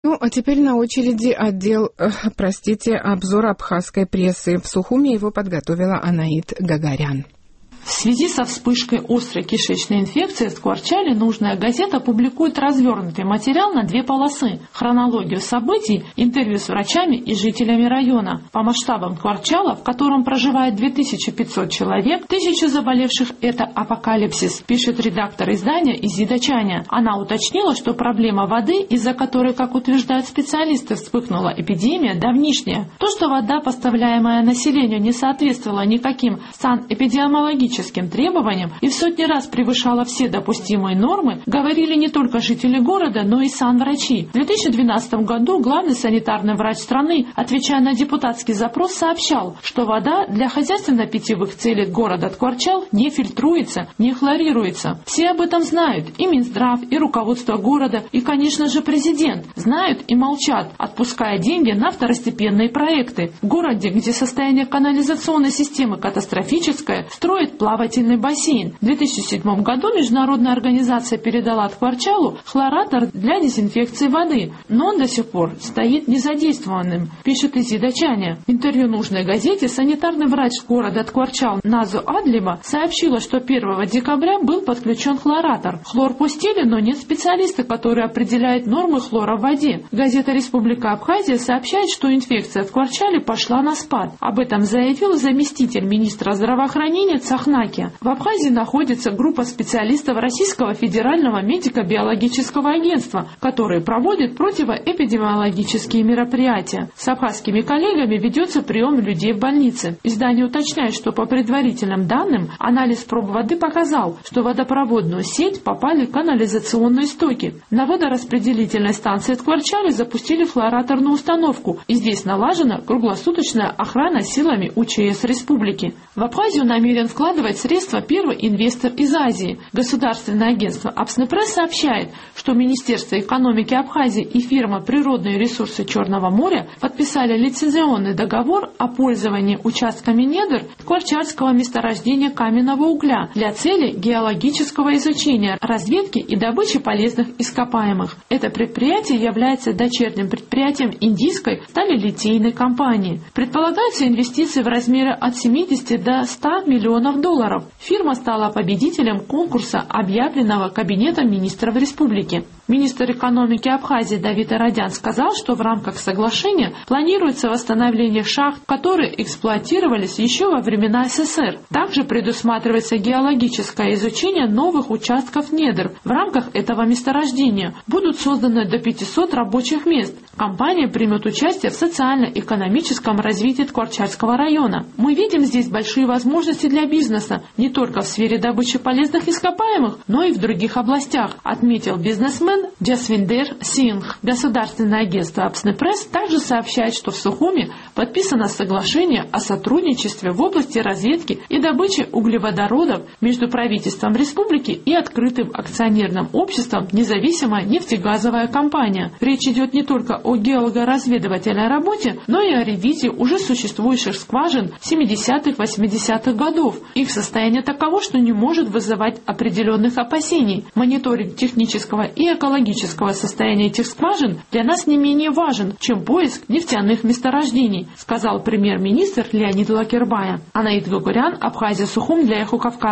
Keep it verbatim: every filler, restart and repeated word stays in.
Ну, а теперь на очереди отдел, э, простите, обзор абхазской прессы. В Сухуми его подготовила Анаит Гагарян. В связи со вспышкой острой кишечной инфекции в Скворчале нужная газета публикует развернутый материал на две полосы, хронологию событий, интервью с врачами и жителями района. По масштабам Скворчала, в котором проживает две тысячи пятьсот человек, тысячу заболевших – это апокалипсис, пишет редактор издания Изида Чаня. Она уточнила, что проблема воды, из-за которой, как утверждают специалисты, вспыхнула эпидемия, давнишняя. То, что вода, поставляемая населению, не соответствовала никаким санэпидемиологическим требованиям и в сотни раз превышала все допустимые нормы, говорили не только жители города, но и санврачи. В две тысячи двенадцатом году главный санитарный врач страны, отвечая на депутатский запрос, сообщал, что вода для хозяйственно-питьевых целей города Скворчал не фильтруется, не хлорируется. Все об этом знают, и Минздрав, и руководство города, и, конечно же, президент. Знают и молчат, отпуская деньги на второстепенные проекты. В городе, где состояние канализационной системы катастрофическое, строит плавательный бассейн. В две тысячи седьмом году международная организация передала Скворчалу хлоратор для дезинфекции воды, но он до сих пор стоит незадействованным, пишет Изида Чаня. В интервью нужной газете санитарный врач города Скворчал Назу Адлиба сообщила, что первого декабря был подключен хлоратор. Хлор пустили, но нет специалиста, который определяет нормы хлора в воде. Газета «Республика Абхазия» сообщает, что инфекция в Скворчале пошла на спад. Об этом заявил заместитель министра здравоохранения Цахнаки. В Абхазии находится группа специалистов Российского федерального медико-биологического агентства, которые проводят противоэпидемиологические мероприятия. С абхазскими коллегами ведется прием людей в больнице. Издание уточняет, что по предварительным данным анализ проб воды показал, что в водопроводную сеть попали канализационные стоки. На водораспределительной станции Скворчале запустили хлораторную установку, и здесь налажена круглосуточная охрана силами УЧС республики. В Абхазию намерен вкладывать средства первый инвестор из Азии. Государственное агентство Апснепресс сообщает, что Министерство экономики Абхазии и фирма «Природные ресурсы Черного моря» подписали лицензионный договор о пользовании участками недр скворчальского месторождения каменного угля для цели геологического изучения, разведки и добычи полезных ископаемых. Это предприятие является дочерним предприятием индийской сталелитейной компании. Предполагаются инвестиции в размере от семидесяти до ста миллионов долларов. Фирма стала победителем конкурса, объявленного Кабинетом министров республики. Министр экономики Абхазии Давид Арадян сказал, что в рамках соглашения планируется восстановление шахт, которые эксплуатировались еще во времена СССР. Также предусматривается геологическое изучение новых участков недр. В рамках этого месторождения будут созданы до пятисот рабочих мест. Компания примет участие в социально-экономическом развитии Скворчальского района. Мы видим здесь большие возможности для бизнеса, не только в сфере добычи полезных ископаемых, но и в других областях, отметил бизнесмен Джасвиндер Сингх. Государственное агентство Апснепресс также сообщает, что в Сухуми подписано соглашение о сотрудничестве в области разведки и добычи углеводородов между правительством республики и открытым акционерным обществом «Независимая нефтегазовая компания». Речь идет не только о геолого-разведывательной работе, но и о ревизии уже существующих скважин семидесятых-восьмидесятых годов. Их состояние таково, что не может вызывать определенных опасений. Мониторинг технического и экологического состояния этих скважин для нас не менее важен, чем поиск нефтяных месторождений, сказал премьер-министр Леонид Лакербая. Анаит Гагарян, Абхазия, Сухум для Эхо Кавказа.